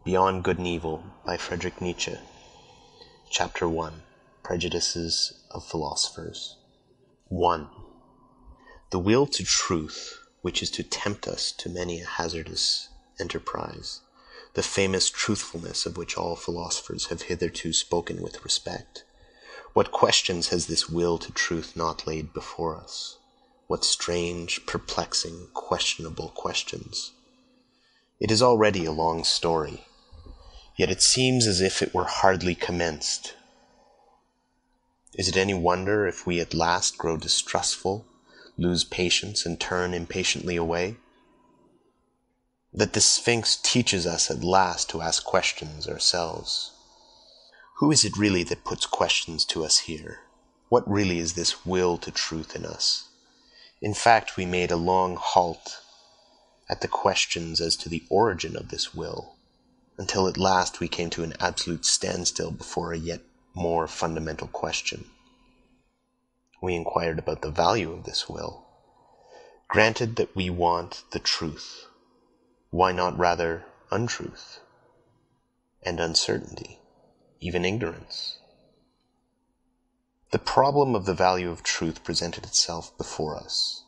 Beyond Good and Evil by Friedrich Nietzsche. Chapter 1. Prejudices of Philosophers. 1. The will to truth, which is to tempt us to many a hazardous enterprise, the famous truthfulness of which all philosophers have hitherto spoken with respect. What questions has this will to truth not laid before us? What strange, perplexing, questionable questions! It is already a long story, yet it seems as if it were hardly commenced. Is it any wonder if we at last grow distrustful, lose patience, and turn impatiently away? That the Sphinx teaches us at last to ask questions ourselves. Who is it really that puts questions to us here? What really is this will to truth in us? In fact, we made a long halt at the questions as to the origin of this will, until at last we came to an absolute standstill before a yet more fundamental question. We inquired about the value of this will. Granted that we want the truth, why not rather untruth and uncertainty, even ignorance? The problem of the value of truth presented itself before us.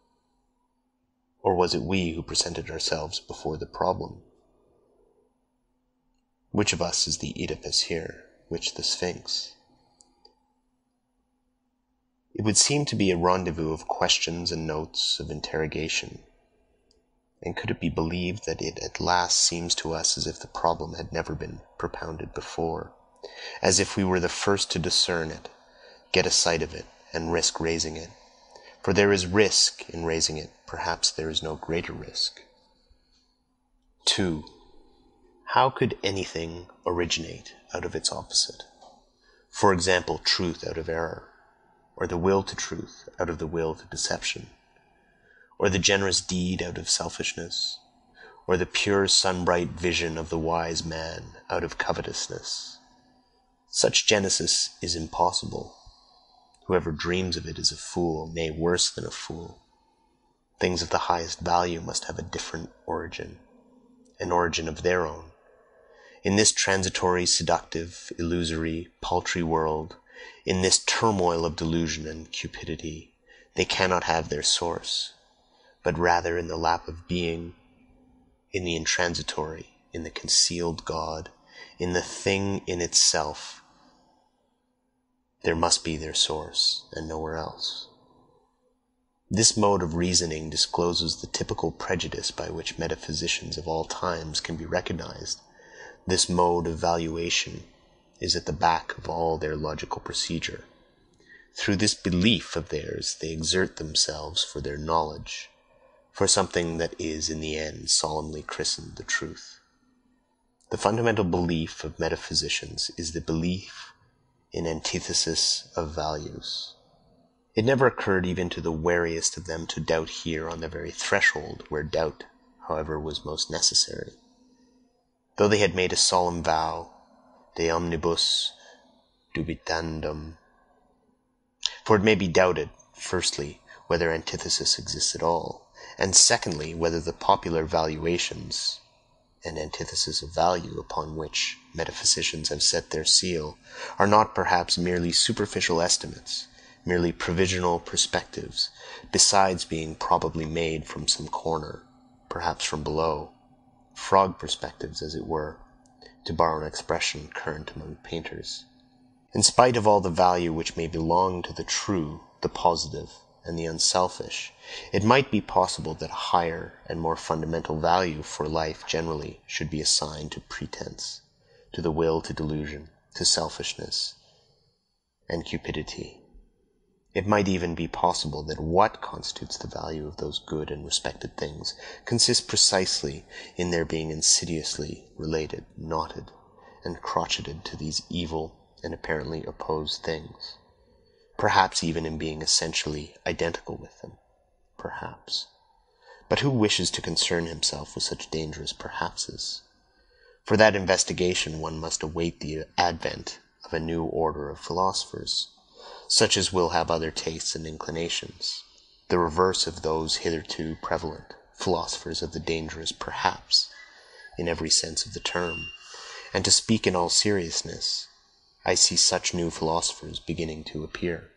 Or was it we who presented ourselves before the problem? Which of us is the Oedipus here, which the Sphinx? It would seem to be a rendezvous of questions and notes of interrogation. And could it be believed that it at last seems to us as if the problem had never been propounded before, as if we were the first to discern it, get a sight of it, and risk raising it? For there is risk in raising it, perhaps there is no greater risk. 2. How could anything originate out of its opposite? For example, truth out of error, or the will to truth out of the will to deception, or the generous deed out of selfishness, or the pure sunbright vision of the wise man out of covetousness. Such genesis is impossible. Whoever dreams of it is a fool, nay, worse than a fool. Things of the highest value must have a different origin, an origin of their own. In this transitory, seductive, illusory, paltry world, in this turmoil of delusion and cupidity, they cannot have their source, but rather in the lap of being, in the intransitory, in the concealed God, in the thing in itself. There must be their source, and nowhere else. This mode of reasoning discloses the typical prejudice by which metaphysicians of all times can be recognized. This mode of valuation is at the back of all their logical procedure. Through this belief of theirs, they exert themselves for their knowledge, for something that is in the end solemnly christened the truth. The fundamental belief of metaphysicians is the belief in antithesis of values. It never occurred even to the wariest of them to doubt here on the very threshold where doubt, however, was most necessary. Though they had made a solemn vow, de omnibus dubitandum. For it may be doubted, firstly, whether antithesis exists at all, and secondly, whether the popular valuations and antithesis of value upon which metaphysicians have set their seal are not perhaps merely superficial estimates, merely provisional perspectives, besides being probably made from some corner, perhaps from below, frog perspectives, as it were, to borrow an expression current among painters. In spite of all the value which may belong to the true, the positive, and the unselfish, it might be possible that a higher and more fundamental value for life generally should be assigned to pretense, to the will to delusion, to selfishness, and cupidity. It might even be possible that what constitutes the value of those good and respected things consists precisely in their being insidiously related, knotted, and crocheted to these evil and apparently opposed things. Perhaps even in being essentially identical with them. Perhaps. But who wishes to concern himself with such dangerous perhapses? For that investigation one must await the advent of a new order of philosophers, such as will have other tastes and inclinations, the reverse of those hitherto prevalent, philosophers of the dangerous perhaps, in every sense of the term, and to speak in all seriousness, I see such new philosophers beginning to appear.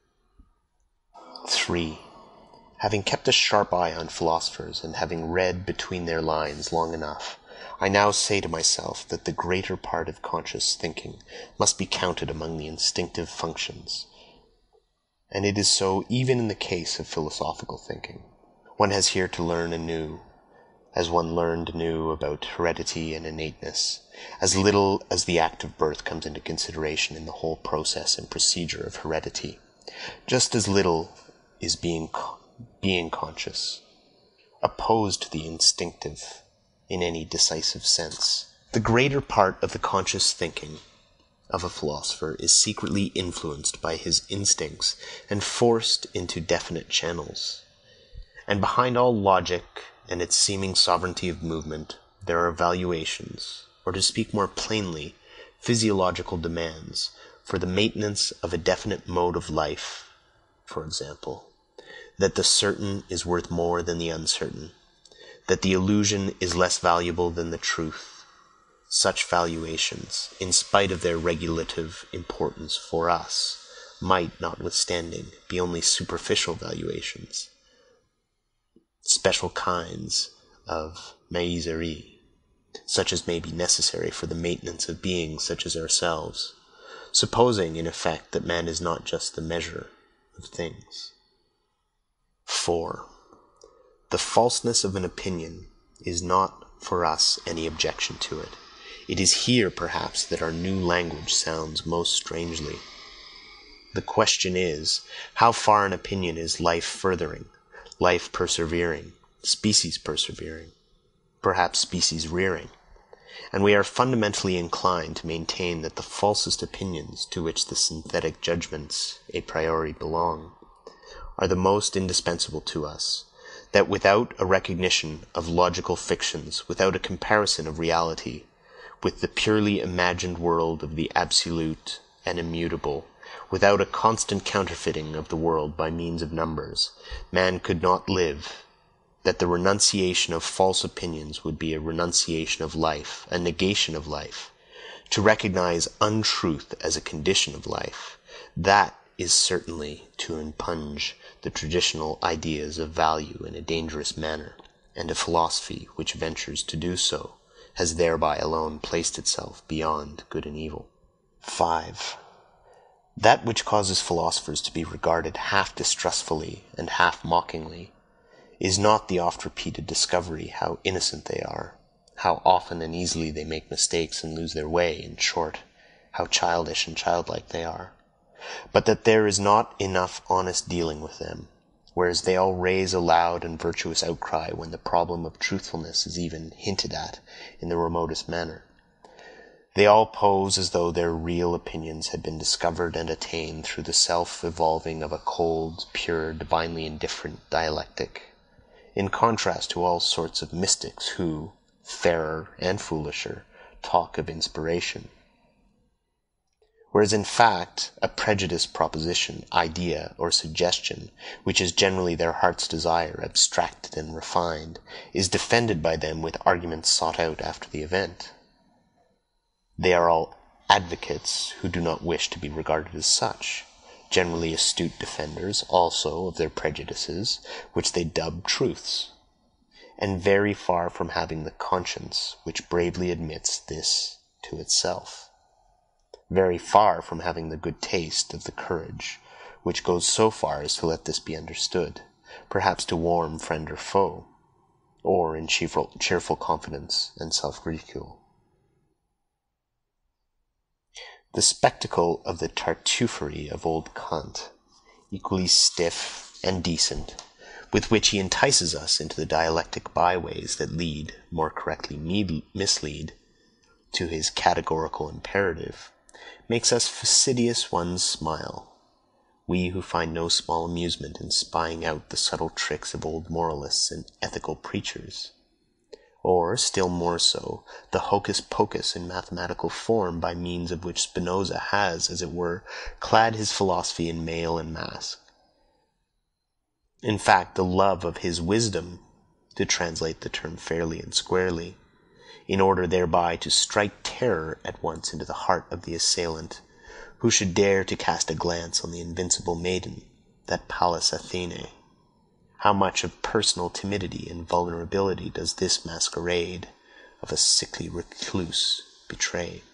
3. Having kept a sharp eye on philosophers, and having read between their lines long enough, I now say to myself that the greater part of conscious thinking must be counted among the instinctive functions, and it is so even in the case of philosophical thinking. One has here to learn anew, as one learned anew about heredity and innateness, as little as the act of birth comes into consideration in the whole process and procedure of heredity, just as little is being conscious, opposed to the instinctive in any decisive sense. The greater part of the conscious thinking of a philosopher is secretly influenced by his instincts and forced into definite channels. And behind all logic and its seeming sovereignty of movement, there are valuations, or to speak more plainly, physiological demands, for the maintenance of a definite mode of life, for example, that the certain is worth more than the uncertain, that the illusion is less valuable than the truth. Such valuations, in spite of their regulative importance for us, might, notwithstanding, be only superficial valuations, special kinds of miserie, such as may be necessary for the maintenance of beings such as ourselves, supposing, in effect, that man is not just the measure of things. 4. The falseness of an opinion is not for us any objection to it. It is here, perhaps, that our new language sounds most strangely. The question is, how far an opinion is life-furthering, life persevering, species persevering, perhaps species rearing, and we are fundamentally inclined to maintain that the falsest opinions, to which the synthetic judgments a priori belong, are the most indispensable to us, that without a recognition of logical fictions, without a comparison of reality with the purely imagined world of the absolute and immutable, without a constant counterfeiting of the world by means of numbers, man could not live, that the renunciation of false opinions would be a renunciation of life, a negation of life. To recognize untruth as a condition of life, that is certainly to impugn the traditional ideas of value in a dangerous manner, and a philosophy which ventures to do so has thereby alone placed itself beyond good and evil. 5. That which causes philosophers to be regarded half distrustfully and half mockingly is not the oft-repeated discovery how innocent they are, how often and easily they make mistakes and lose their way, in short, how childish and childlike they are, but that there is not enough honest dealing with them, whereas they all raise a loud and virtuous outcry when the problem of truthfulness is even hinted at in the remotest manner. They all pose as though their real opinions had been discovered and attained through the self-evolving of a cold, pure, divinely indifferent dialectic, in contrast to all sorts of mystics who, fairer and foolisher, talk of inspiration. Whereas in fact, a prejudiced proposition, idea, or suggestion, which is generally their heart's desire, abstracted and refined, is defended by them with arguments sought out after the event. They are all advocates who do not wish to be regarded as such, generally astute defenders also of their prejudices, which they dub truths, and very far from having the conscience which bravely admits this to itself, very far from having the good taste of the courage which goes so far as to let this be understood, perhaps to warn friend or foe, or in cheerful confidence and self-ridicule. The spectacle of the Tartuffery of old Kant, equally stiff and decent, with which he entices us into the dialectic byways that lead, more correctly mislead, to his categorical imperative, makes us fastidious ones smile, we who find no small amusement in spying out the subtle tricks of old moralists and ethical preachers, or, still more so, the hocus-pocus in mathematical form by means of which Spinoza has, as it were, clad his philosophy in mail and mask. In fact, the love of his wisdom, to translate the term fairly and squarely, in order thereby to strike terror at once into the heart of the assailant, who should dare to cast a glance on the invincible maiden, that Pallas Athene. How much of personal timidity and vulnerability does this masquerade of a sickly recluse betray?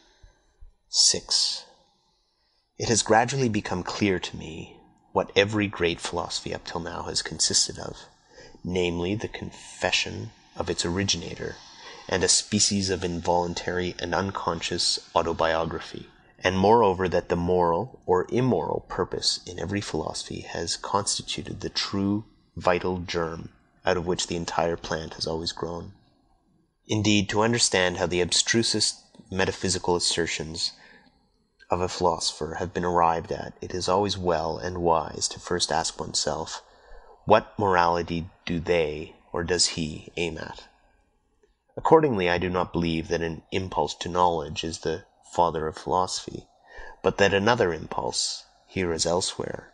6. It has gradually become clear to me what every great philosophy up till now has consisted of, namely the confession of its originator, and a species of involuntary and unconscious autobiography, and moreover that the moral or immoral purpose in every philosophy has constituted the true vital germ out of which the entire plant has always grown. Indeed, to understand how the abstrusest metaphysical assertions of a philosopher have been arrived at, it is always well and wise to first ask oneself, what morality do they, or does he, aim at? Accordingly, I do not believe that an impulse to knowledge is the father of philosophy, but that another impulse, here as elsewhere,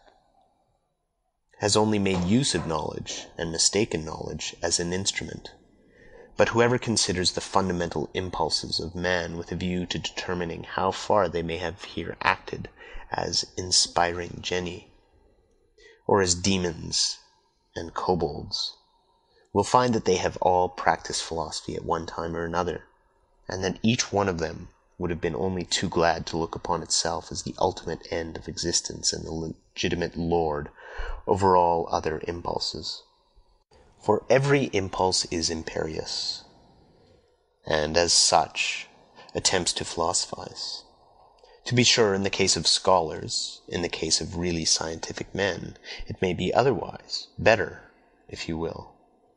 has only made use of knowledge, and mistaken knowledge, as an instrument. But whoever considers the fundamental impulses of man with a view to determining how far they may have here acted as inspiring genii, or as demons and kobolds, will find that they have all practiced philosophy at one time or another, and that each one of them would have been only too glad to look upon itself as the ultimate end of existence and the legitimate lord over all other impulses. For every impulse is imperious, and as such attempts to philosophize. To be sure, in the case of scholars, in the case of really scientific men, it may be otherwise, better, if you will.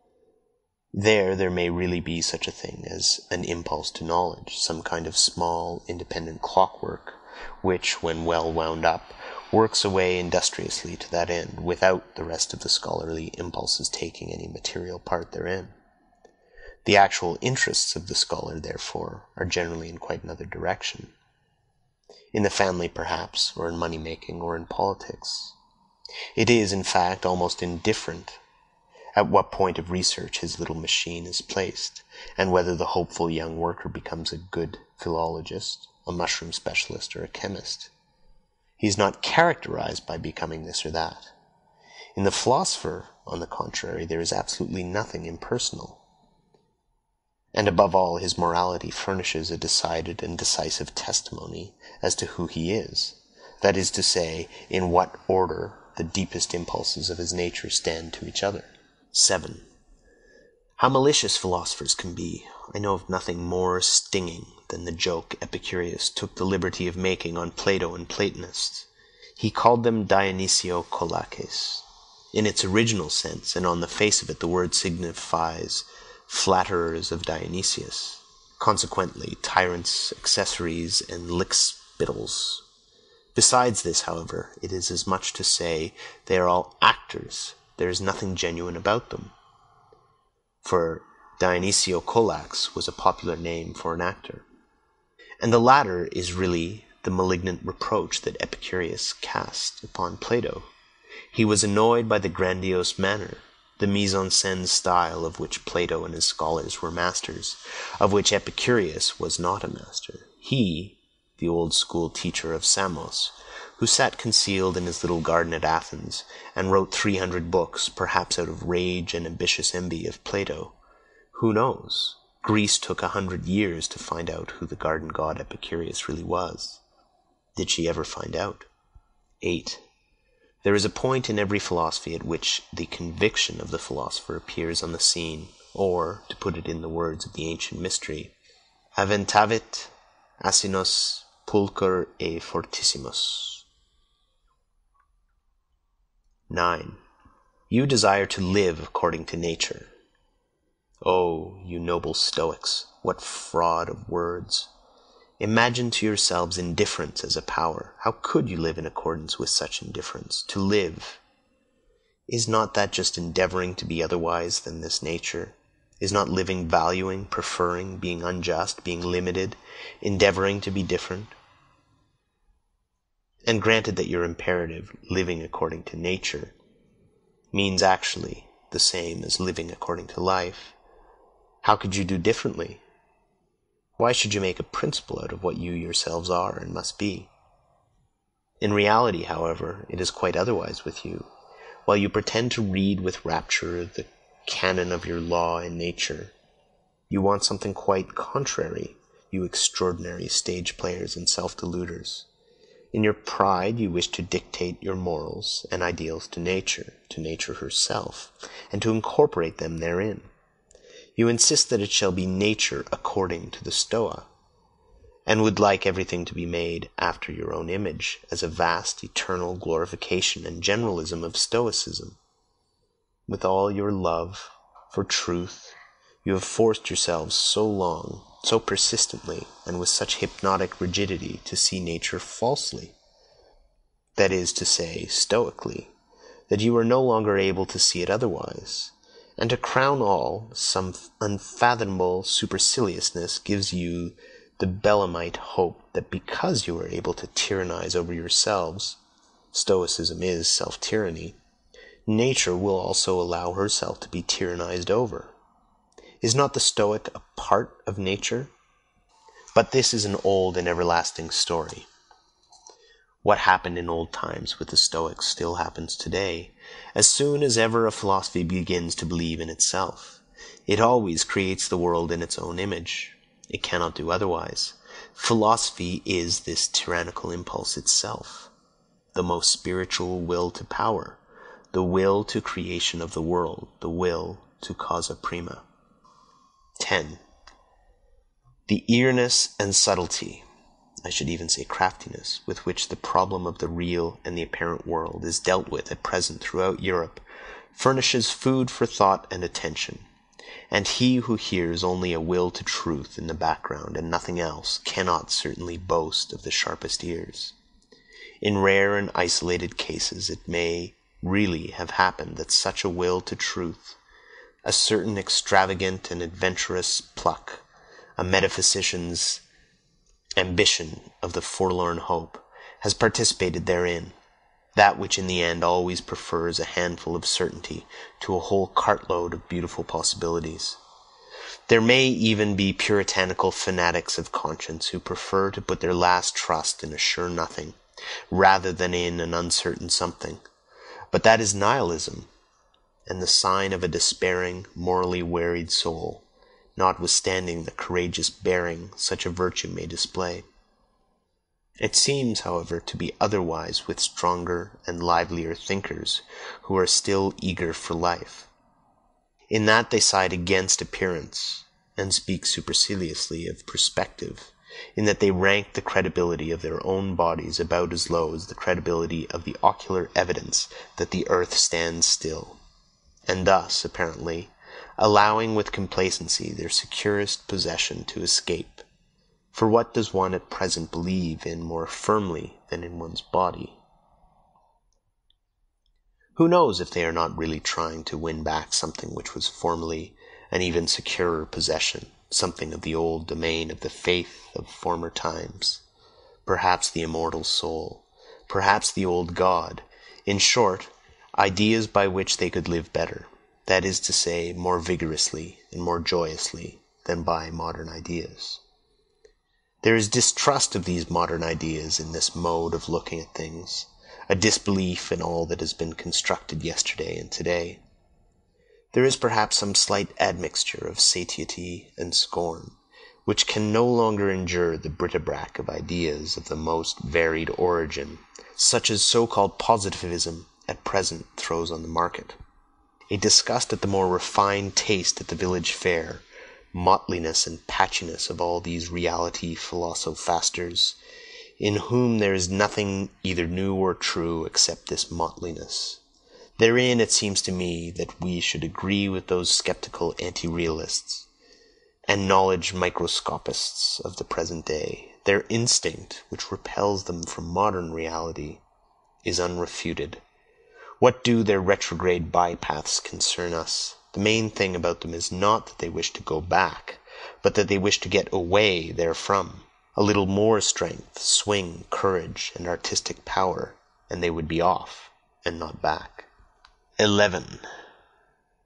There may really be such a thing as an impulse to knowledge, some kind of small, independent clockwork, which, when well wound up, works away industriously to that end, without the rest of the scholarly impulses taking any material part therein. The actual interests of the scholar, therefore, are generally in quite another direction. In the family, perhaps, or in money-making, or in politics. It is, in fact, almost indifferent at what point of research his little machine is placed, and whether the hopeful young worker becomes a good philologist, a mushroom specialist, or a chemist. He is not characterized by becoming this or that. In the philosopher, on the contrary, there is absolutely nothing impersonal. And above all, his morality furnishes a decided and decisive testimony as to who he is, that is to say, in what order the deepest impulses of his nature stand to each other. 7. How malicious philosophers can be, I know of nothing more stinging than the joke Epicurus took the liberty of making on Plato and Platonists. He called them Dionysiokolaches. In its original sense, and on the face of it, the word signifies flatterers of Dionysius, consequently tyrants, accessories, and lickspittles. Besides this, however, it is as much to say they are all actors, there is nothing genuine about them. For Dionysiokolax was a popular name for an actor. And the latter is really the malignant reproach that Epicurus cast upon Plato. He was annoyed by the grandiose manner, the mise-en-scène style of which Plato and his scholars were masters, of which Epicurus was not a master. He, the old-school teacher of Samos, who sat concealed in his little garden at Athens, and wrote 300 books, perhaps out of rage and ambitious envy of Plato. Who knows? Greece took 100 years to find out who the garden god Epicurus really was. Did she ever find out? 8. There is a point in every philosophy at which the conviction of the philosopher appears on the scene, or, to put it in the words of the ancient mystery, aventavit asinos pulcher e fortissimus. 9. You desire to live according to nature. Oh, you noble Stoics, what fraud of words! Imagine to yourselves indifference as a power. How could you live in accordance with such indifference? To live, is not that just endeavoring to be otherwise than this nature? Is not living valuing, preferring, being unjust, being limited, endeavoring to be different? And granted that your imperative, living according to nature, means actually the same as living according to life, how could you do differently? Why should you make a principle out of what you yourselves are and must be? In reality, however, it is quite otherwise with you. While you pretend to read with rapture the canon of your law and nature, you want something quite contrary, you extraordinary stage players and self-deluders. In your pride you wish to dictate your morals and ideals to nature herself, and to incorporate them therein. You insist that it shall be nature according to the Stoa, and would like everything to be made after your own image, as a vast eternal glorification and generalism of Stoicism. With all your love for truth, you have forced yourselves so long, so persistently, and with such hypnotic rigidity to see nature falsely, that is to say, stoically, that you are no longer able to see it otherwise. And to crown all, some unfathomable superciliousness gives you the Belemite hope that because you are able to tyrannize over yourselves, Stoicism is self-tyranny, nature will also allow herself to be tyrannized over. Is not the Stoic a part of nature? But this is an old and everlasting story. What happened in old times with the Stoics still happens today. As soon as ever a philosophy begins to believe in itself, it always creates the world in its own image. It cannot do otherwise. Philosophy is this tyrannical impulse itself, the most spiritual will to power, the will to creation of the world, the will to causa prima. 10. The eagerness and subtlety, I should even say craftiness, with which the problem of the real and the apparent world is dealt with at present throughout Europe, furnishes food for thought and attention, and he who hears only a will to truth in the background and nothing else cannot certainly boast of the sharpest ears. In rare and isolated cases it may really have happened that such a will to truth, a certain extravagant and adventurous pluck, a metaphysician's ambition of the forlorn hope, has participated therein, that which in the end always prefers a handful of certainty to a whole cartload of beautiful possibilities. There may even be puritanical fanatics of conscience who prefer to put their last trust in a sure nothing, rather than in an uncertain something, but that is nihilism, and the sign of a despairing, morally wearied soul, notwithstanding the courageous bearing such a virtue may display. It seems, however, to be otherwise with stronger and livelier thinkers who are still eager for life, in that they side against appearance, and speak superciliously of perspective, in that they rank the credibility of their own bodies about as low as the credibility of the ocular evidence that the earth stands still, and thus, apparently, allowing with complacency their securest possession to escape. For what does one at present believe in more firmly than in one's body? Who knows if they are not really trying to win back something which was formerly an even securer possession, something of the old domain of the faith of former times, perhaps the immortal soul, perhaps the old God, in short, ideas by which they could live better, that is to say, more vigorously and more joyously than by modern ideas. There is distrust of these modern ideas in this mode of looking at things, a disbelief in all that has been constructed yesterday and today. There is perhaps some slight admixture of satiety and scorn, which can no longer endure the bric-a-brac of ideas of the most varied origin, such as so-called positivism at present throws on the market. A disgust at the more refined taste at the village fair, mottliness and patchiness of all these reality philosophasters, in whom there is nothing either new or true except this mottliness. Therein it seems to me that we should agree with those skeptical anti-realists and knowledge microscopists of the present day. Their instinct, which repels them from modern reality, is unrefuted. What do their retrograde bypaths concern us? The main thing about them is not that they wish to go back, but that they wish to get away therefrom. A little more strength, swing, courage, and artistic power, and they would be off, and not back. 11.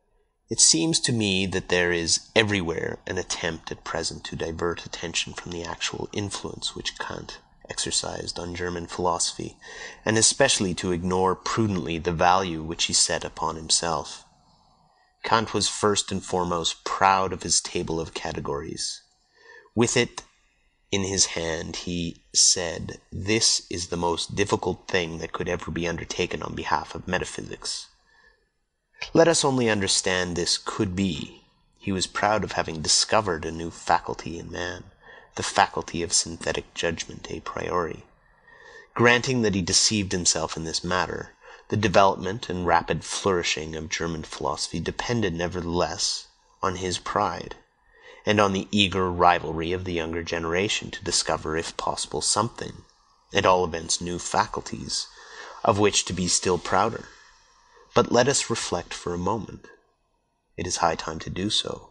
It seems to me that there is everywhere an attempt at present to divert attention from the actual influence which Kant exercised on German philosophy, and especially to ignore prudently the value which he set upon himself. Kant was first and foremost proud of his table of categories. With it in his hand, he said, "This is the most difficult thing that could ever be undertaken on behalf of metaphysics." Let us only understand this "could be." He was proud of having discovered a new faculty in man, the faculty of synthetic judgment a priori. Granting that he deceived himself in this matter, the development and rapid flourishing of German philosophy depended nevertheless on his pride, and on the eager rivalry of the younger generation to discover, if possible, something, at all events new faculties, of which to be still prouder. But let us reflect for a moment. It is high time to do so.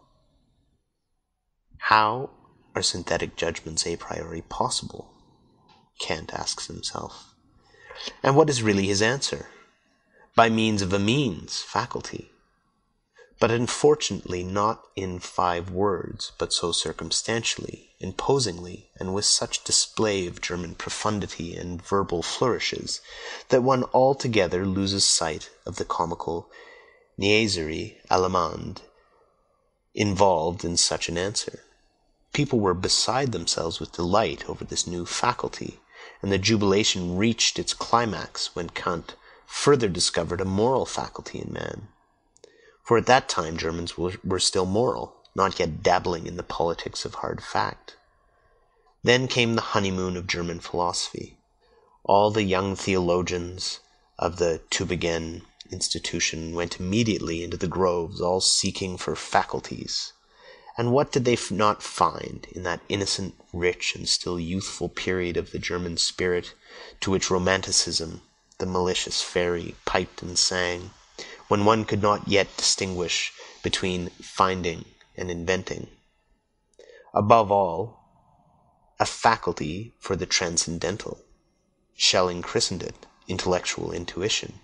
How are synthetic judgments a priori possible? Kant asks himself. And what is really his answer? By means of a means faculty. But unfortunately not in 5 words, but so circumstantially, imposingly, and with such display of German profundity and verbal flourishes, that one altogether loses sight of the comical niaiserie allemande involved in such an answer. People were beside themselves with delight over this new faculty, and the jubilation reached its climax when Kant further discovered a moral faculty in man. For at that time Germans were still moral, not yet dabbling in the politics of hard fact. Then came the honeymoon of German philosophy. All the young theologians of the Tübingen institution went immediately into the groves, all seeking for faculties. And what did they not find in that innocent, rich, and still youthful period of the German spirit, to which Romanticism, the malicious fairy, piped and sang, when one could not yet distinguish between finding and inventing? Above all, a faculty for the transcendental. Schelling christened it intellectual intuition,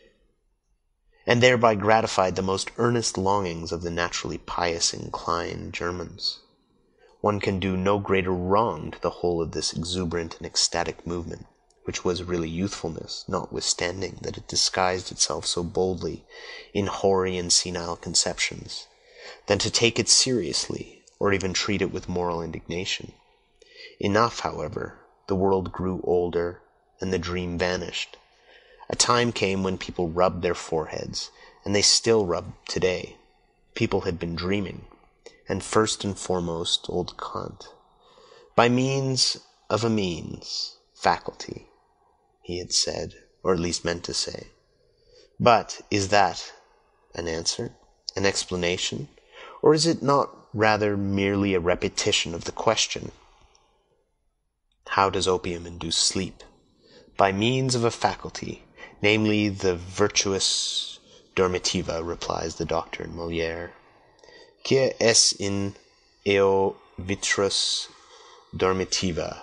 and thereby gratified the most earnest longings of the naturally pious inclined Germans. One can do no greater wrong to the whole of this exuberant and ecstatic movement, which was really youthfulness, notwithstanding that it disguised itself so boldly in hoary and senile conceptions, than to take it seriously, or even treat it with moral indignation. Enough, however, the world grew older, and the dream vanished. A time came when people rubbed their foreheads, and they still rub today. People had been dreaming, and first and foremost old Kant. By means of a means, faculty, he had said, or at least meant to say. But is that an answer, an explanation, or is it not rather merely a repetition of the question? How does opium induce sleep? By means of a faculty, namely the virtus dormitiva, replies the doctor in Molière. Quia est in eo virtus dormitiva,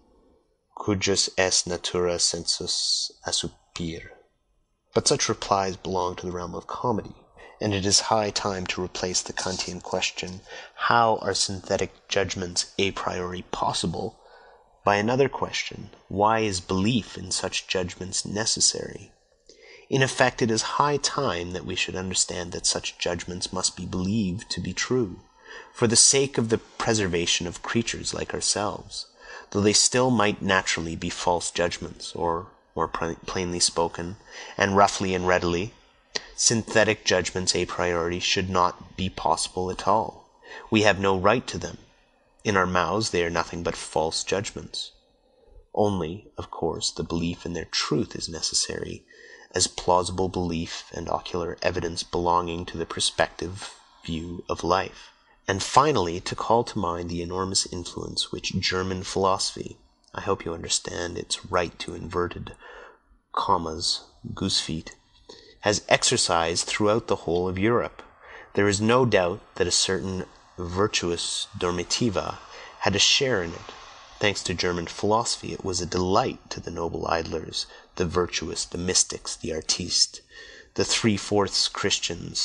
cujus est natura sensus assupir. But such replies belong to the realm of comedy, and it is high time to replace the Kantian question, how are synthetic judgments a priori possible, by another question, why is belief in such judgments necessary? In effect, it is high time that we should understand that such judgments must be believed to be true, for the sake of the preservation of creatures like ourselves, though they still might naturally be false judgments, or, more plainly spoken, and roughly and readily, synthetic judgments a priori should not be possible at all. We have no right to them. In our mouths they are nothing but false judgments. Only, of course, the belief in their truth is necessary, as plausible belief and ocular evidence belonging to the perspective view of life. And finally, to call to mind the enormous influence which German philosophy, I hope you understand its right to inverted commas, goose feet, has exercised throughout the whole of Europe. There is no doubt that a certain virtus dormitiva had a share in it. Thanks to German philosophy, it was a delight to the noble idlers, the virtuous, the mystics, the artistes, the 3/4 Christians,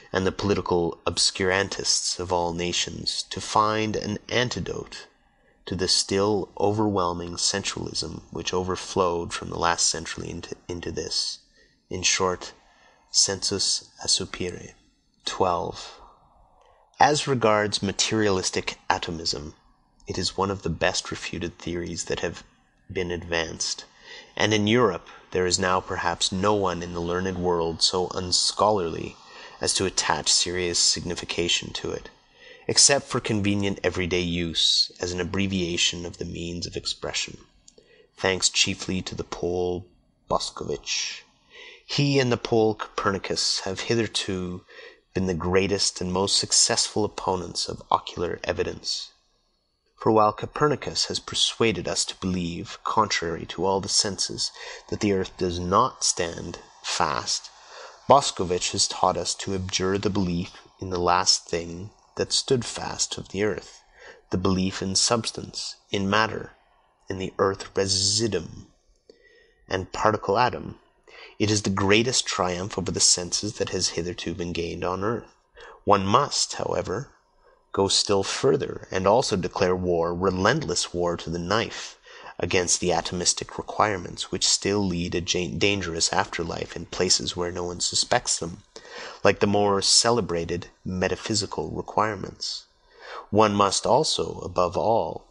and the political obscurantists of all nations to find an antidote to the still overwhelming sensualism which overflowed from the last century into this. In short, sensus assupere. 12. As regards materialistic atomism, it is one of the best refuted theories that have been advanced, and in Europe there is now perhaps no one in the learned world so unscholarly as to attach serious signification to it, except for convenient everyday use as an abbreviation of the means of expression, thanks chiefly to the Pole Boscovich. He and the Pole Copernicus have hitherto been the greatest and most successful opponents of ocular evidence. For while Copernicus has persuaded us to believe, contrary to all the senses, that the earth does not stand fast, Boscovich has taught us to abjure the belief in the last thing that stood fast of the earth, the belief in substance, in matter, in the earth residuum and particle atom. It is the greatest triumph over the senses that has hitherto been gained on earth. One must, however, go still further, and also declare war, relentless war to the knife, against the atomistic requirements which still lead a dangerous afterlife in places where no one suspects them, like the more celebrated metaphysical requirements. One must also, above all,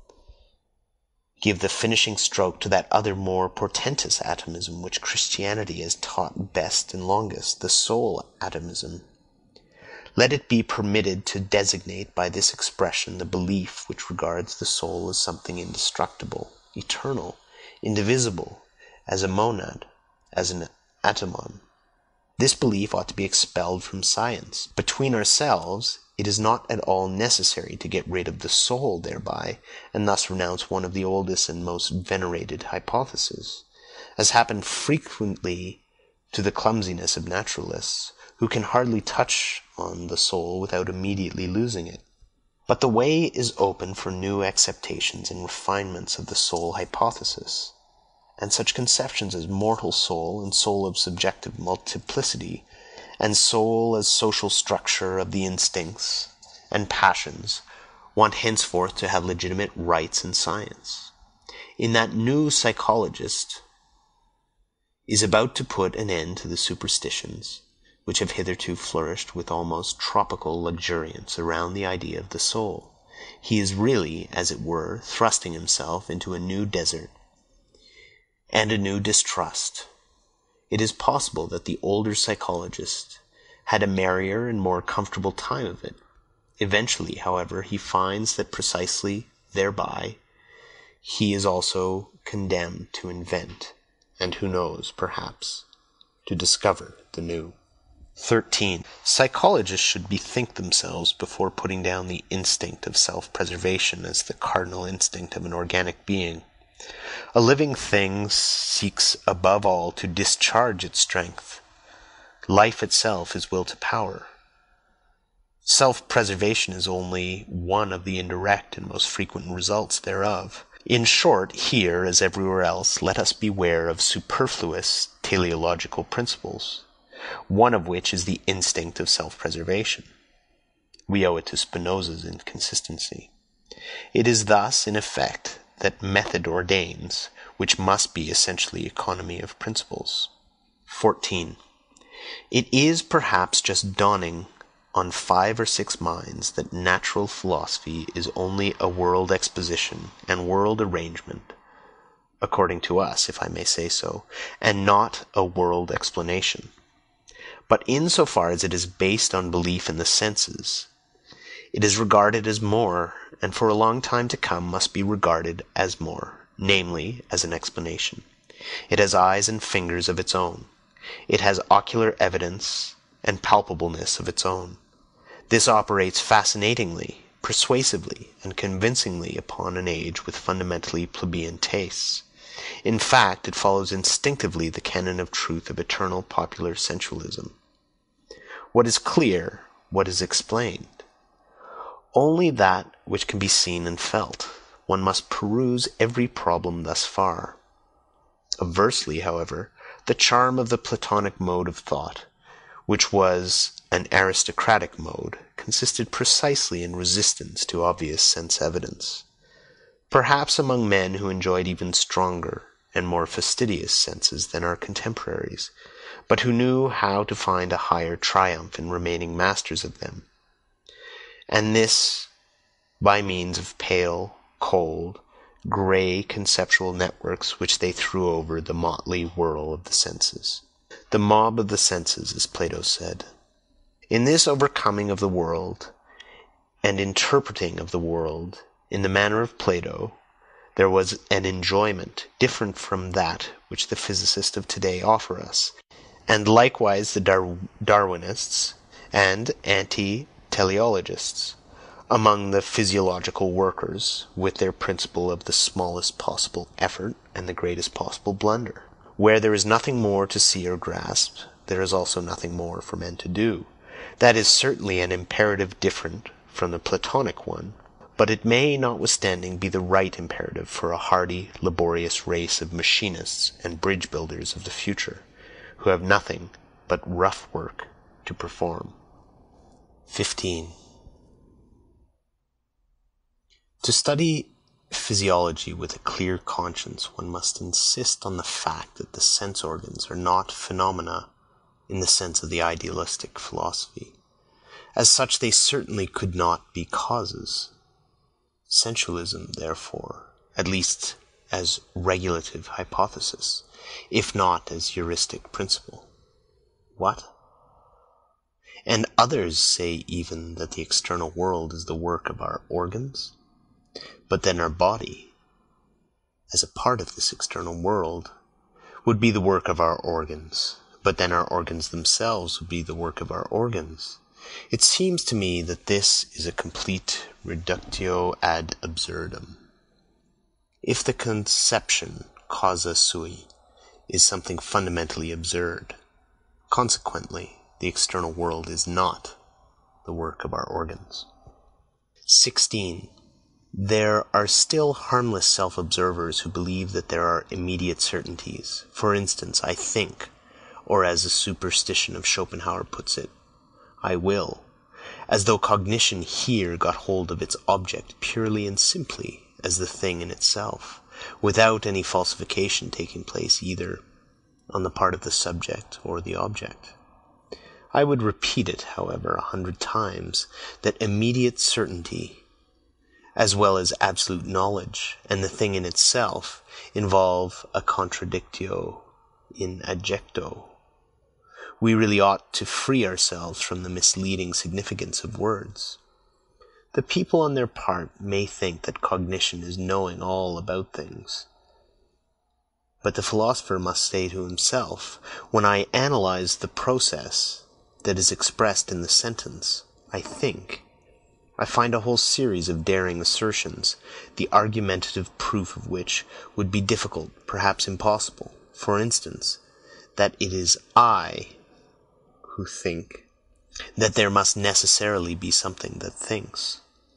give the finishing stroke to that other more portentous atomism which Christianity has taught best and longest, the soul atomism. Let it be permitted to designate by this expression the belief which regards the soul as something indestructible, eternal, indivisible, as a monad, as an atomon. This belief ought to be expelled from science. Between ourselves, it is not at all necessary to get rid of the soul thereby, and thus renounce one of the oldest and most venerated hypotheses, as happened frequently to the clumsiness of naturalists, who can hardly touch on the soul without immediately losing it. But the way is open for new acceptations and refinements of the soul hypothesis, and such conceptions as mortal soul and soul of subjective multiplicity, and soul as social structure of the instincts and passions, want henceforth to have legitimate rights in science. In that new psychologist is about to put an end to the superstitions which have hitherto flourished with almost tropical luxuriance around the idea of the soul. He is really, as it were, thrusting himself into a new desert and a new distrust. It is possible that the older psychologist had a merrier and more comfortable time of it. Eventually, however, he finds that precisely thereby he is also condemned to invent, and who knows, perhaps, to discover the new. 13. Psychologists should bethink themselves before putting down the instinct of self-preservation as the cardinal instinct of an organic being. A living thing seeks above all to discharge its strength. Life itself is will to power. Self-preservation is only one of the indirect and most frequent results thereof. In short, here, as everywhere else, let us beware of superfluous teleological principles, one of which is the instinct of self-preservation. We owe it to Spinoza's inconsistency. It is thus, in effect, that method ordains, which must be essentially economy of principles. 14. It is perhaps just dawning on 5 or 6 minds that natural philosophy is only a world exposition and world arrangement, according to us, if I may say so, and not a world explanation. But in so far as it is based on belief in the senses, it is regarded as more, and for a long time to come must be regarded as more, namely, as an explanation. It has eyes and fingers of its own. It has ocular evidence and palpableness of its own. This operates fascinatingly, persuasively, and convincingly upon an age with fundamentally plebeian tastes. In fact, it follows instinctively the canon of truth of eternal popular sensualism. What is clear? What is explained? Only that which can be seen and felt. One must peruse every problem thus far. Aversely, however, the charm of the Platonic mode of thought, which was an aristocratic mode, consisted precisely in resistance to obvious sense evidence. Perhaps among men who enjoyed even stronger and more fastidious senses than our contemporaries, but who knew how to find a higher triumph in remaining masters of them, and this by means of pale, cold, grey conceptual networks which they threw over the motley whirl of the senses. The mob of the senses, as Plato said. In this overcoming of the world, and interpreting of the world in the manner of Plato, there was an enjoyment different from that which the physicists of today offer us, and likewise the Darwinists and anti-teleologists, among the physiological workers, with their principle of the smallest possible effort and the greatest possible blunder. Where there is nothing more to see or grasp, there is also nothing more for men to do. That is certainly an imperative different from the Platonic one, but it may notwithstanding be the right imperative for a hardy, laborious race of machinists and bridge builders of the future, who have nothing but rough work to perform. 15. To study physiology with a clear conscience, one must insist on the fact that the sense organs are not phenomena in the sense of the idealistic philosophy. As such, they certainly could not be causes. Sensualism, therefore, at least as regulative hypothesis, if not as heuristic principle. What? And others say even that the external world is the work of our organs? But then our body, as a part of this external world, would be the work of our organs, but then our organs themselves would be the work of our organs. It seems to me that this is a complete reductio ad absurdum. If the conception causa sui is something fundamentally absurd, consequently the external world is not the work of our organs. 16. There are still harmless self-observers who believe that there are immediate certainties. For instance, I think, or as a superstition of Schopenhauer puts it, I will, as though cognition here got hold of its object purely and simply as the thing in itself, without any falsification taking place either on the part of the subject or the object. I would repeat it, however, 100 times, that immediate certainty, as well as absolute knowledge, and the thing in itself, involve a contradictio in adjecto. We really ought to free ourselves from the misleading significance of words. The people on their part may think that cognition is knowing all about things. But the philosopher must say to himself, when I analyze the process that is expressed in the sentence, I think, I find a whole series of daring assertions, the argumentative proof of which would be difficult, perhaps impossible. For instance, that it is I who think, that there must necessarily be something that thinks,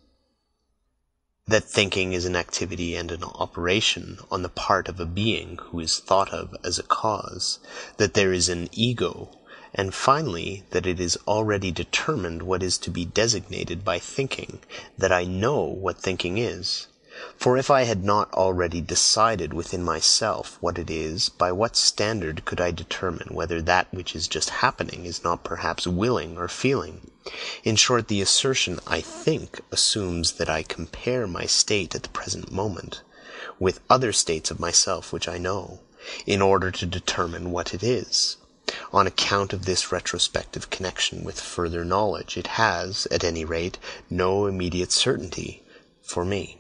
that thinking is an activity and an operation on the part of a being who is thought of as a cause, that there is an ego, and finally, that it is already determined what is to be designated by thinking, that I know what thinking is. For if I had not already decided within myself what it is, by what standard could I determine whether that which is just happening is not perhaps willing or feeling? In short, the assertion "I think" assumes that I compare my state at the present moment with other states of myself which I know, in order to determine what it is. On account of this retrospective connection with further knowledge, it has, at any rate, no immediate certainty for me.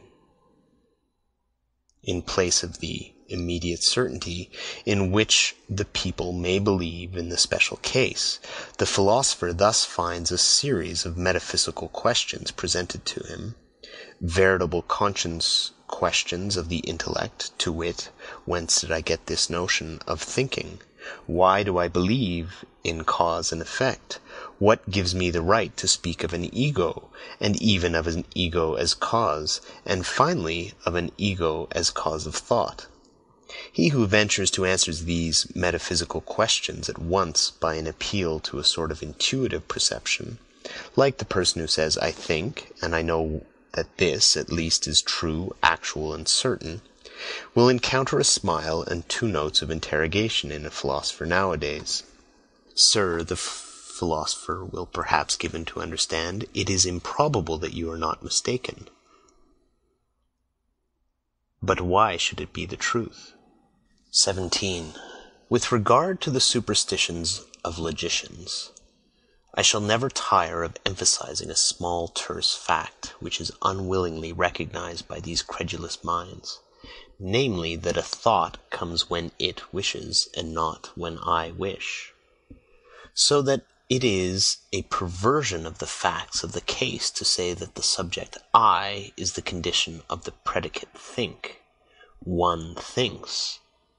In place of the immediate certainty in which the people may believe in the special case, the philosopher thus finds a series of metaphysical questions presented to him, veritable conscience questions of the intellect, to wit, whence did I get this notion of thinking? Why do I believe in cause and effect? What gives me the right to speak of an ego, and even of an ego as cause, and finally of an ego as cause of thought? He who ventures to answer these metaphysical questions at once by an appeal to a sort of intuitive perception, like the person who says, "I think, and I know that this, at least, is true, actual, and certain," will encounter a smile and two notes of interrogation in a philosopher nowadays. "Sir," the philosopher will perhaps give him to understand, "it is improbable that you are not mistaken. But why should it be the truth?" 17. With regard to the superstitions of logicians, I shall never tire of emphasizing a small terse fact which is unwillingly recognized by these credulous minds, namely that a thought comes when it wishes and not when I wish, so that it is a perversion of the facts of the case to say that the subject "I" is the condition of the predicate "think." One thinks,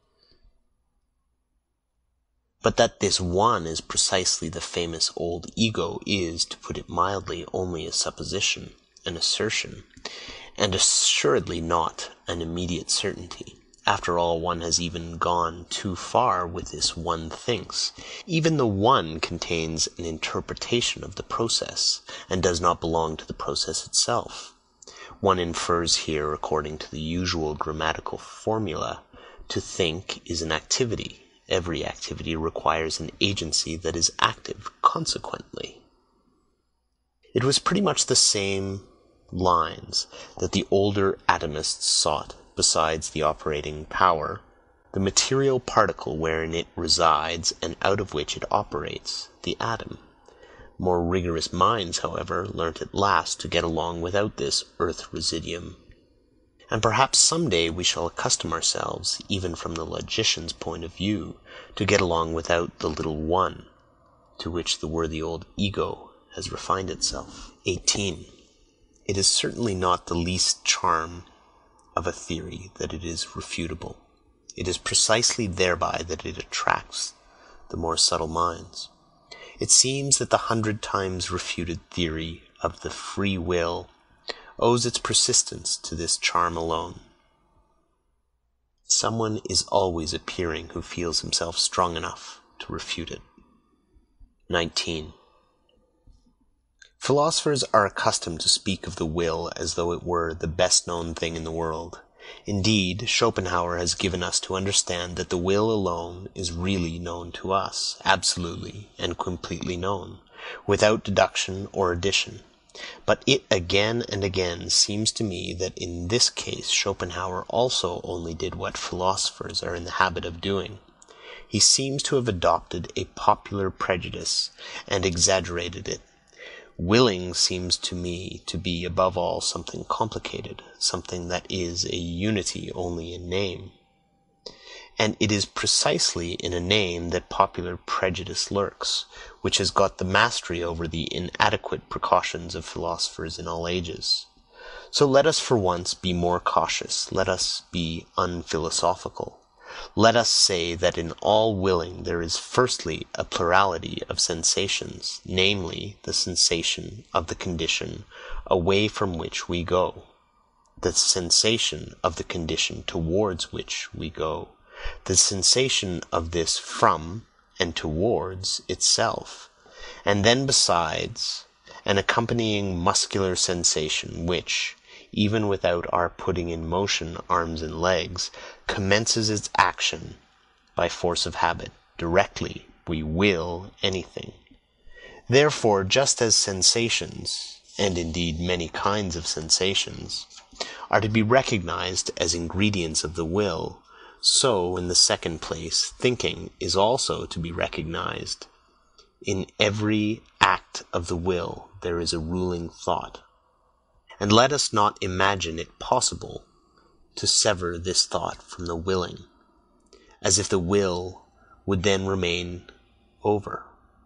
but that this one is precisely the famous old ego is, to put it mildly, only a supposition, an assertion, and assuredly not an immediate certainty. After all, one has even gone too far with this "one thinks." Even the "one" contains an interpretation of the process, and does not belong to the process itself. One infers here, according to the usual grammatical formula, to think is an activity. Every activity requires an agency that is active, consequently. It was pretty much the same lines that the older atomists sought, besides the operating power, the material particle wherein it resides and out of which it operates, the atom. More rigorous minds, however, learnt at last to get along without this earth residuum. And perhaps some day we shall accustom ourselves, even from the logician's point of view, to get along without the little "one," to which the worthy old ego has refined itself. 18. It is certainly not the least charm of a theory that it is refutable. It is precisely thereby that it attracts the more subtle minds. It seems that the 100 times refuted theory of the free will owes its persistence to this charm alone. Someone is always appearing who feels himself strong enough to refute it. 19. Philosophers are accustomed to speak of the will as though it were the best known thing in the world. Indeed, Schopenhauer has given us to understand that the will alone is really known to us, absolutely and completely known, without deduction or addition. But it again and again seems to me that in this case Schopenhauer also only did what philosophers are in the habit of doing. He seems to have adopted a popular prejudice and exaggerated it. Willing seems to me to be above all something complicated, something that is a unity only in name. And it is precisely in a name that popular prejudice lurks, which has got the mastery over the inadequate precautions of philosophers in all ages. So let us for once be more cautious, let us be unphilosophical. Let us say that in all willing there is firstly a plurality of sensations, namely, the sensation of the condition away from which we go, the sensation of the condition towards which we go, the sensation of this from and towards itself, and then besides, an accompanying muscular sensation which, even without our putting in motion arms and legs, commences its action by force of habit, directly we will anything. Therefore, just as sensations, and indeed many kinds of sensations, are to be recognized as ingredients of the will, so, in the second place, thinking is also to be recognized. In every act of the will there is a ruling thought. And let us not imagine it possible to sever this thought from the willing, as if the will would then remain over.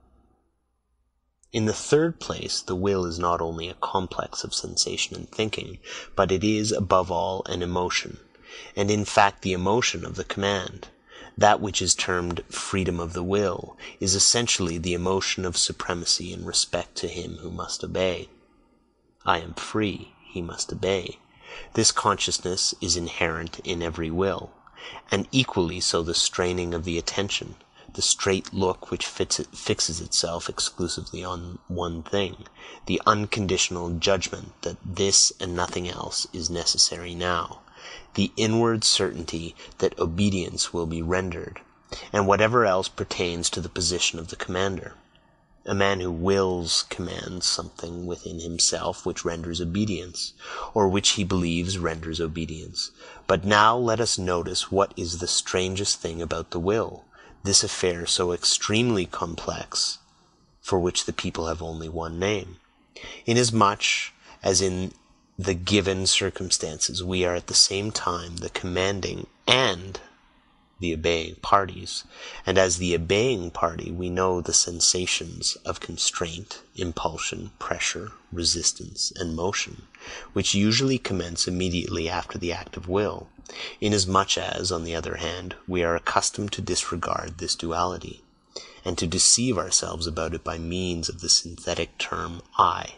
In the third place, the will is not only a complex of sensation and thinking, but it is, above all, an emotion, and in fact the emotion of the command. That which is termed freedom of the will is essentially the emotion of supremacy in respect to him who must obey. I am free, he must obey. This consciousness is inherent in every will, and equally so the straining of the attention, the straight look which fixes itself exclusively on one thing, the unconditional judgment that this and nothing else is necessary now, the inward certainty that obedience will be rendered, and whatever else pertains to the position of the commander. A man who wills commands something within himself which renders obedience, or which he believes renders obedience. But now let us notice what is the strangest thing about the will, this affair so extremely complex, for which the people have only one name. Inasmuch as in the given circumstances we are at the same time the commanding and the obeying parties, and as the obeying party we know the sensations of constraint, impulsion, pressure, resistance, and motion, which usually commence immediately after the act of will, inasmuch as, on the other hand, we are accustomed to disregard this duality, and to deceive ourselves about it by means of the synthetic term "I."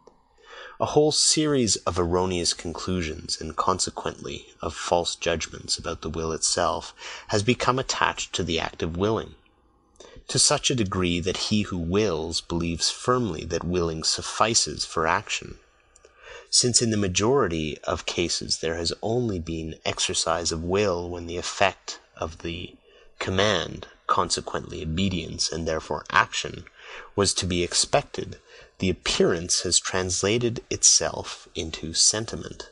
A whole series of erroneous conclusions, and consequently of false judgments about the will itself, has become attached to the act of willing, to such a degree that he who wills believes firmly that willing suffices for action, since in the majority of cases there has only been exercise of will when the effect of the command, consequently obedience and therefore action, was to be expected. The appearance has translated itself into sentiment,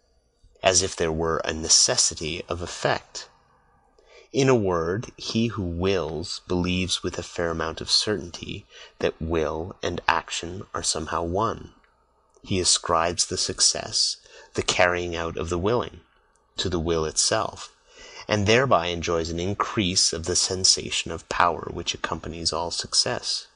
as if there were a necessity of effect. In a word, he who wills believes with a fair amount of certainty that will and action are somehow one. He ascribes the success, the carrying out of the willing, to the will itself, and thereby enjoys an increase of the sensation of power which accompanies all success.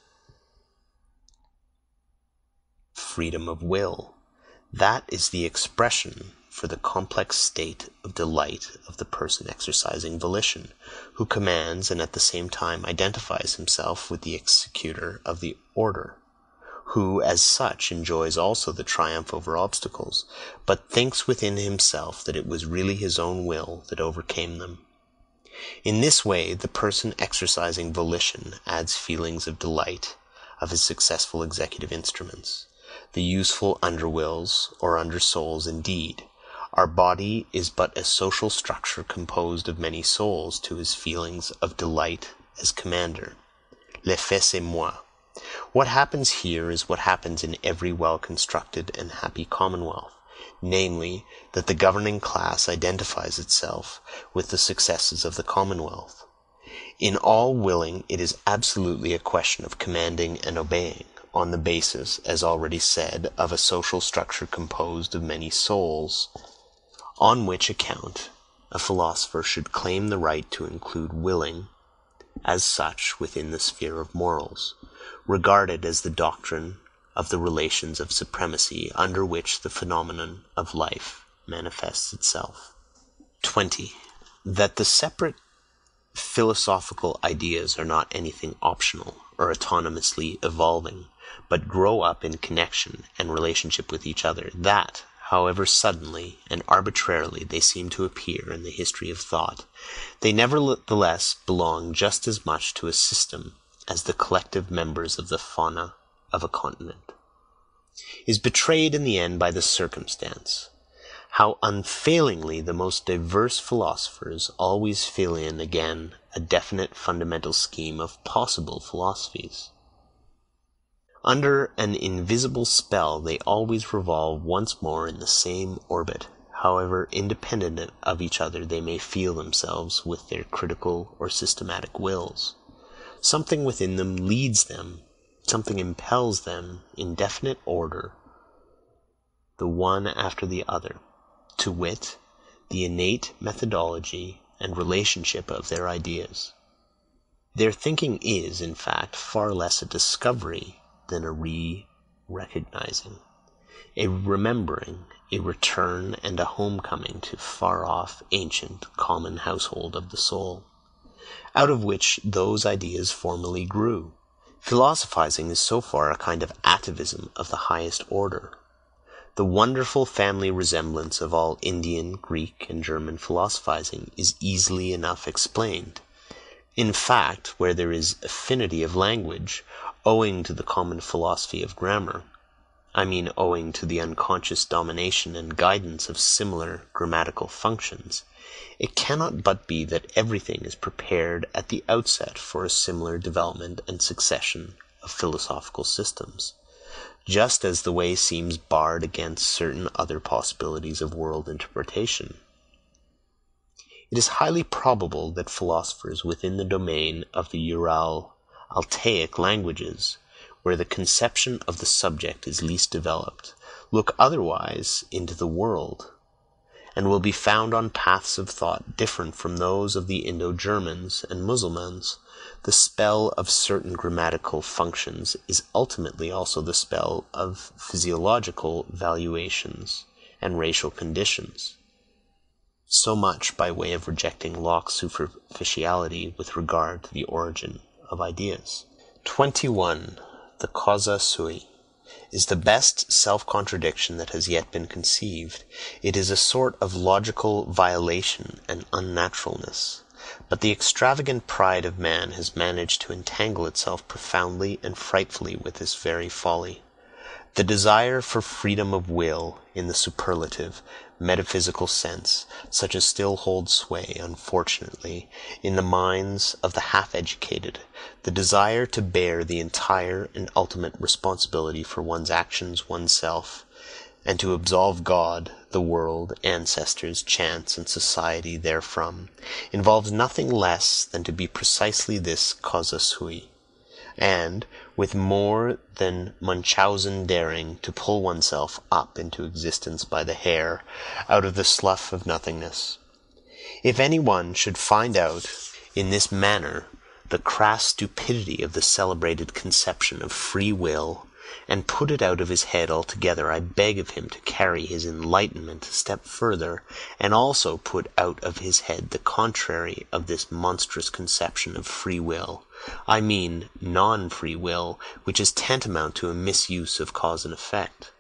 Freedom of will, that is the expression for the complex state of delight of the person exercising volition, who commands and at the same time identifies himself with the executor of the order, who as such enjoys also the triumph over obstacles, but thinks within himself that it was really his own will that overcame them. In this way the person exercising volition adds feelings of delight of his successful executive instruments. The useful underwills, or undersouls indeed, our body is but a social structure composed of many souls to his feelings of delight as commander. L'effet c'est moi. What happens here is what happens in every well-constructed and happy commonwealth, namely, that the governing class identifies itself with the successes of the commonwealth. In all willing it is absolutely a question of commanding and obeying, on the basis, as already said, of a social structure composed of many souls, on which account a philosopher should claim the right to include willing as such within the sphere of morals, regarded as the doctrine of the relations of supremacy under which the phenomenon of life manifests itself. 20. That the separate philosophical ideas are not anything optional or autonomously evolving, but grow up in connection and relationship with each other, that, however suddenly and arbitrarily they seem to appear in the history of thought, they nevertheless belong just as much to a system as the collective members of the fauna of a continent, is betrayed in the end by the circumstance, how unfailingly the most diverse philosophers always fill in again a definite fundamental scheme of possible philosophies. Under an invisible spell they always revolve once more in the same orbit, however independent of each other they may feel themselves with their critical or systematic wills. Something within them leads them, something impels them in definite order, the one after the other, to wit, the innate methodology and relationship of their ideas. Their thinking is, in fact, far less a discovery than a recognizing, a remembering, a return and a homecoming to far-off, ancient, common household of the soul, out of which those ideas formerly grew. Philosophizing is so far a kind of atavism of the highest order. The wonderful family resemblance of all Indian, Greek, and German philosophizing is easily enough explained. In fact, where there is affinity of language, owing to the common philosophy of grammar, I mean owing to the unconscious domination and guidance of similar grammatical functions, it cannot but be that everything is prepared at the outset for a similar development and succession of philosophical systems, just as the way seems barred against certain other possibilities of world interpretation. It is highly probable that philosophers within the domain of the Ural-Altaic languages, where the conception of the subject is least developed, look otherwise into the world, and will be found on paths of thought different from those of the Indo-Germans and Mussulmans. The spell of certain grammatical functions is ultimately also the spell of physiological valuations and racial conditions. So much by way of rejecting Locke's superficiality with regard to the origin of ideas. 21. The causa sui is the best self-contradiction that has yet been conceived. It is a sort of logical violation and unnaturalness. But the extravagant pride of man has managed to entangle itself profoundly and frightfully with this very folly. The desire for freedom of will, in the superlative, metaphysical sense, such as still holds sway, unfortunately, in the minds of the half-educated, the desire to bear the entire and ultimate responsibility for one's actions oneself, and to absolve God, the world, ancestors, chance, and society therefrom, involves nothing less than to be precisely this causa sui, and, with more than Munchausen daring, to pull oneself up into existence by the hair, out of the slough of nothingness. If any one should find out in this manner the crass stupidity of the celebrated conception of free will, and put it out of his head altogether, I beg of him to carry his enlightenment a step further, and also put out of his head the contrary of this monstrous conception of free will. I mean non-free will, which is tantamount to a misuse of cause and effect.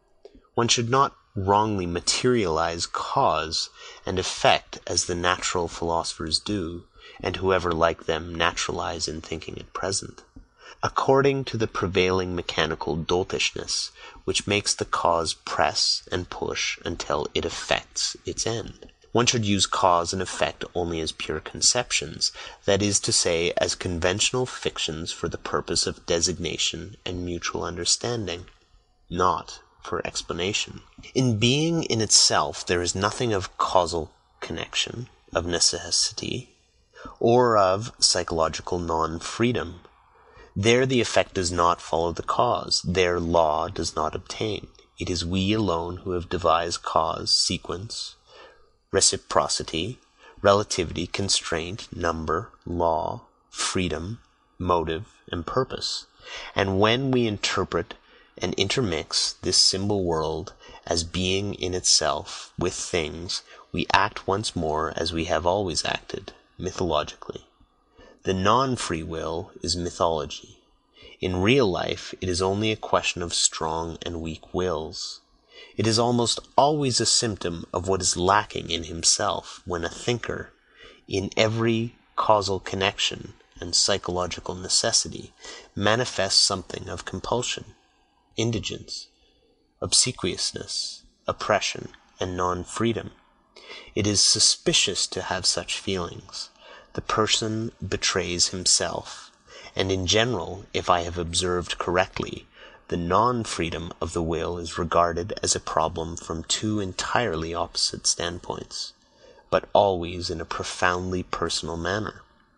One should not wrongly materialize cause and effect as the natural philosophers do, and whoever like them naturalize in thinking at present, according to the prevailing mechanical doltishness which makes the cause press and push until it effects its end. One should use cause and effect only as pure conceptions, that is to say, as conventional fictions for the purpose of designation and mutual understanding, not for explanation. In being in itself there is nothing of causal connection, of necessity, or of psychological non-freedom. There the effect does not follow the cause, there law does not obtain. It is we alone who have devised cause, sequence, reciprocity, relativity, constraint, number, law, freedom, motive, and purpose. And when we interpret and intermix this symbol world as being in itself with things, we act once more as we have always acted, mythologically. The non-free will is mythology. In real life it is only a question of strong and weak wills. It is almost always a symptom of what is lacking in himself when a thinker, in every causal connection and psychological necessity, manifests something of compulsion, indigence, obsequiousness, oppression, and non-freedom. It is suspicious to have such feelings. The person betrays himself, and in general, if I have observed correctly, the non-freedom of the will is regarded as a problem from two entirely opposite standpoints, but always in a profoundly personal manner.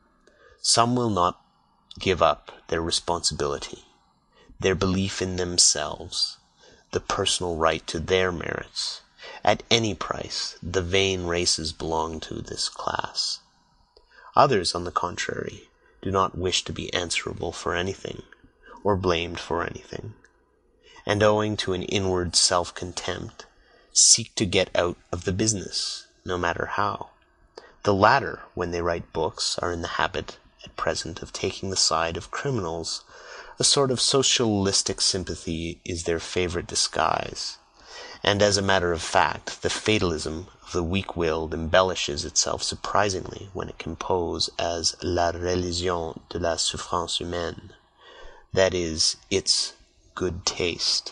Some will not give up their responsibility, their belief in themselves, the personal right to their merits. At any price, the vain races belong to this class. Others, on the contrary, do not wish to be answerable for anything, or blamed for anything, and owing to an inward self-contempt, seek to get out of the business, no matter how. The latter, when they write books, are in the habit at present of taking the side of criminals. A sort of socialistic sympathy is their favorite disguise, And as a matter of fact, the fatalism of the weak-willed embellishes itself surprisingly when it can pose as la religion de la souffrance humaine, that is, its good taste.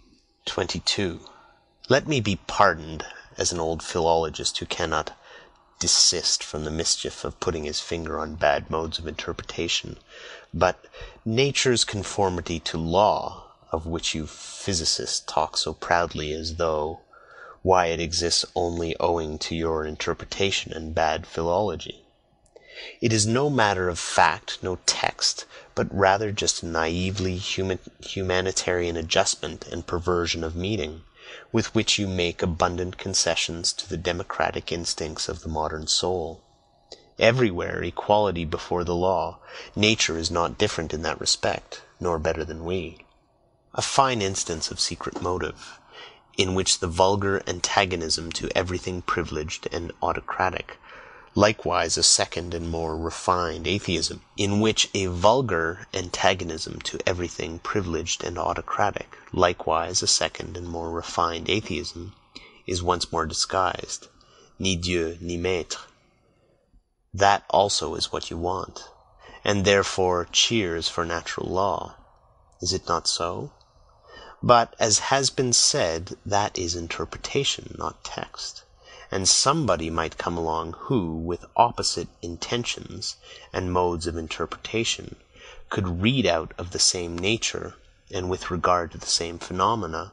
22. Let me be pardoned as an old philologist who cannot desist from the mischief of putting his finger on bad modes of interpretation, but nature's conformity to law, of which you physicists talk so proudly as though, why, it exists only owing to your interpretation and bad philology. It is no matter of fact, no text, but rather just a naively humanitarian adjustment and perversion of meaning, with which you make abundant concessions to the democratic instincts of the modern soul. Everywhere equality before the law, nature is not different in that respect, nor better than we. A fine instance of secret motive, in which the vulgar antagonism to everything privileged and autocratic, likewise a second and more refined atheism, in which a vulgar antagonism to everything privileged and autocratic, likewise a second and more refined atheism, is once more disguised, ni Dieu ni maître. That also is what you want, and therefore cheers for natural law. Is it not so? But, as has been said, that is interpretation, not text, and somebody might come along who, with opposite intentions and modes of interpretation, could read out of the same nature, and with regard to the same phenomena,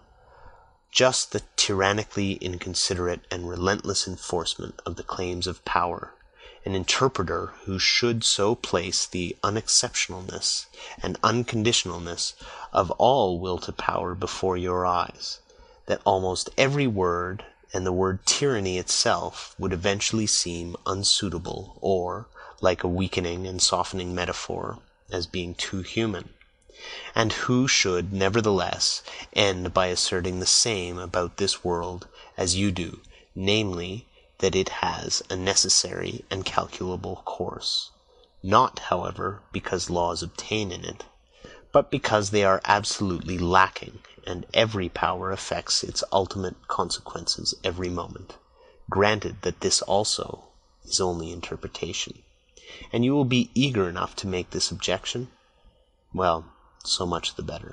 just the tyrannically inconsiderate and relentless enforcement of the claims of power, an interpreter who should so place the unexceptionalness and unconditionalness of all will to power before your eyes, that almost every word, and the word tyranny itself, would eventually seem unsuitable, or, like a weakening and softening metaphor, as being too human, and who should, nevertheless, end by asserting the same about this world as you do, namely, that it has a necessary and calculable course, not, however, because laws obtain in it, but because they are absolutely lacking, and every power affects its ultimate consequences every moment, granted that this also is only interpretation. And you will be eager enough to make this objection? Well, so much the better.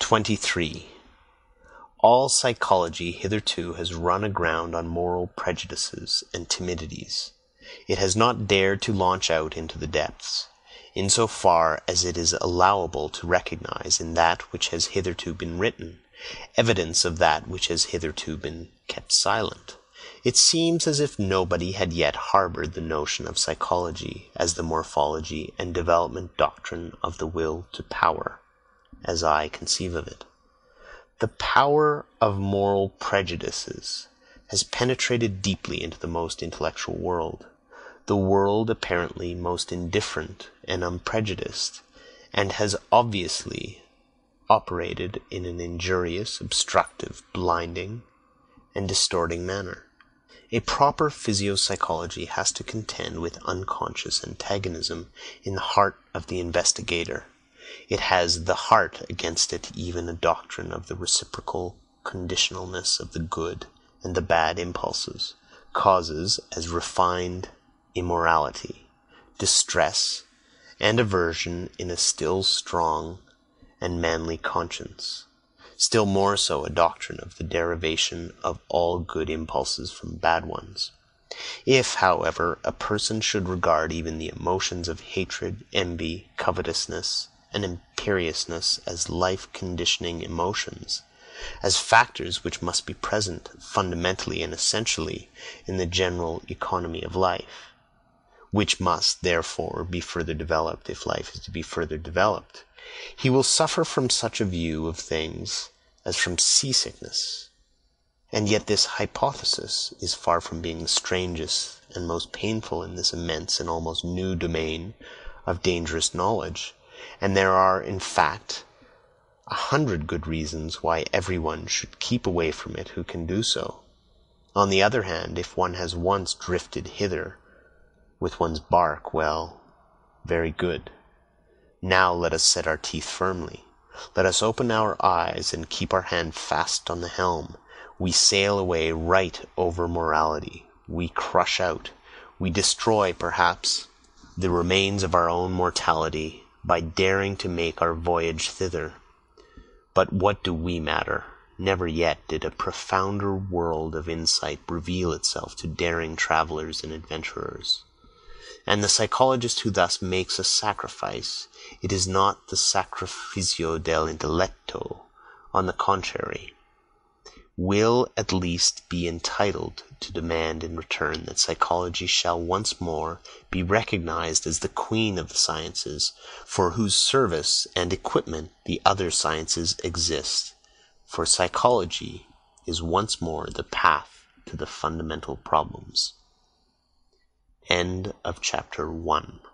23. All psychology hitherto has run aground on moral prejudices and timidities. It has not dared to launch out into the depths, in so far as it is allowable to recognize in that which has hitherto been written, evidence of that which has hitherto been kept silent. It seems as if nobody had yet harbored the notion of psychology as the morphology and development doctrine of the will to power, as I conceive of it. The power of moral prejudices has penetrated deeply into the most intellectual world, the world apparently most indifferent and unprejudiced, and has obviously operated in an injurious, obstructive, blinding, and distorting manner. A proper physiopsychology has to contend with unconscious antagonism in the heart of the investigator. It has the heart against it even a doctrine of the reciprocal conditionalness of the good and the bad impulses, causes as refined immorality, distress, and aversion in a still strong and manly conscience, still more so a doctrine of the derivation of all good impulses from bad ones. If, however, a person should regard even the emotions of hatred, envy, covetousness, and imperiousness as life-conditioning emotions, as factors which must be present fundamentally and essentially in the general economy of life, which must, therefore, be further developed if life is to be further developed, he will suffer from such a view of things as from seasickness. And yet this hypothesis is far from being the strangest and most painful in this immense and almost new domain of dangerous knowledge, and there are, in fact, 100 good reasons why everyone should keep away from it who can do so. On the other hand, if one has once drifted hither with one's bark, well, very good. Now let us set our teeth firmly. Let us open our eyes and keep our hand fast on the helm, We sail away right over morality, we crush out, we destroy, perhaps, the remains of our own mortality, by daring to make our voyage thither. But what do we matter? Never yet did a profounder world of insight reveal itself to daring travelers and adventurers. And the psychologist who thus makes a sacrifice, it is not the sacrificio del intelletto, on the contrary, will at least be entitled to demand in return that psychology shall once more be recognized as the queen of the sciences, for whose service and equipment the other sciences exist, for psychology is once more the path to the fundamental problems. End of chapter 1.